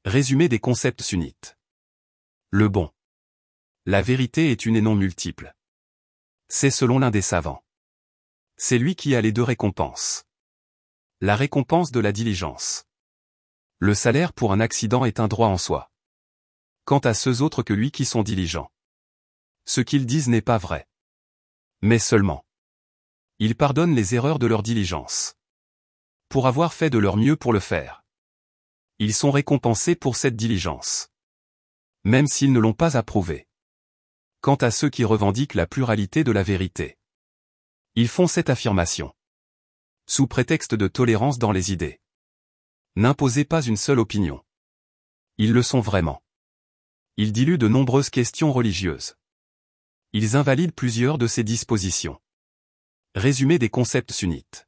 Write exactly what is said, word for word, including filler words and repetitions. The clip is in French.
Résumé des concepts sunnites. Le bon. La vérité est une et non multiple. C'est selon l'un des savants. C'est lui qui a les deux récompenses. La récompense de la diligence. Le salaire pour un accident est un droit en soi. Quant à ceux autres que lui qui sont diligents. Ce qu'ils disent n'est pas vrai. Mais seulement. Ils pardonnent les erreurs de leur diligence. Pour avoir fait de leur mieux pour le faire. Ils sont récompensés pour cette diligence. Même s'ils ne l'ont pas approuvée. Quant à ceux qui revendiquent la pluralité de la vérité. Ils font cette affirmation. Sous prétexte de tolérance dans les idées. N'imposez pas une seule opinion. Ils le sont vraiment. Ils diluent de nombreuses questions religieuses. Ils invalident plusieurs de ces dispositions. Résumé des concepts sunnites.